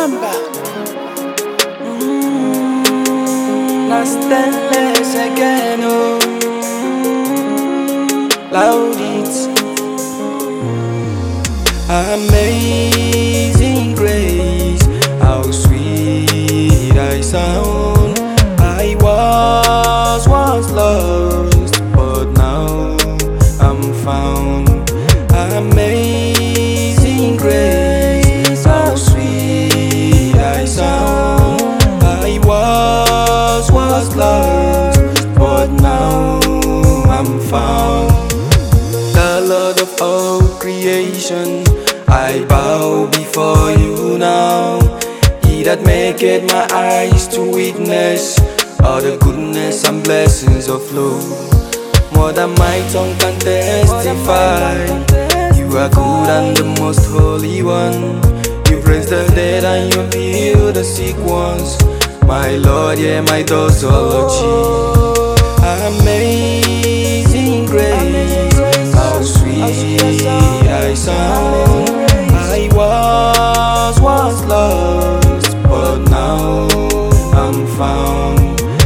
Mamba. Not stainless again, oh. Loud it. Amazing grace, how sweet I sound. I was once lost, but now I'm found. Amazing grace, how sweet I sound. I was once lost, but now I'm found. The Lord of all creation, I bow before you now. He that maketh my eyes to witness all the goodness and blessings of love. More than my tongue can testify. You are good and the most holy one. You raise the dead and you heal the sick ones. My Lord, yeah, my doxology. Amazing grace, how sweet I sound. I was once lost, but now I'm found.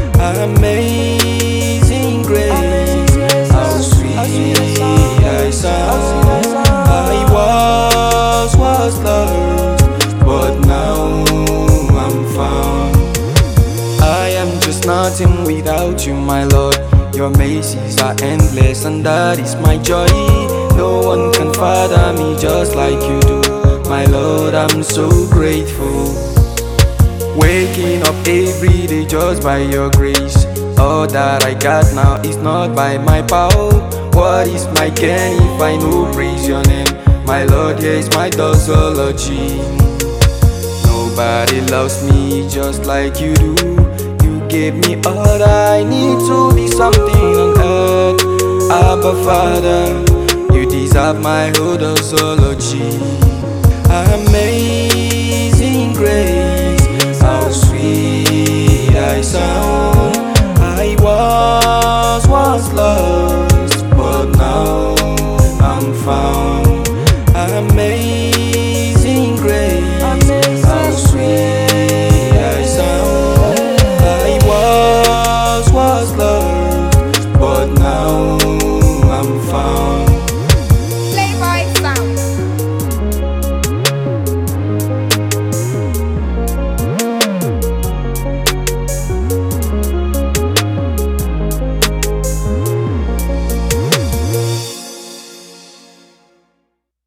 Amazing grace, how sweet I sound. I was once lost, but now I'm found. I am just nothing without you, my Lord. Your mercies are endless and that is my joy. No one can father me just like you do. My Lord, I'm so grateful. Waking up every day just by your grace. All that I got now is not by my power. What is my gain if I no praise your name? My Lord, here is my doxology. Nobody loves me just like you do. You gave me all I need to be something on earth. Abba Father, you deserve my whole doxology. Amazing grace,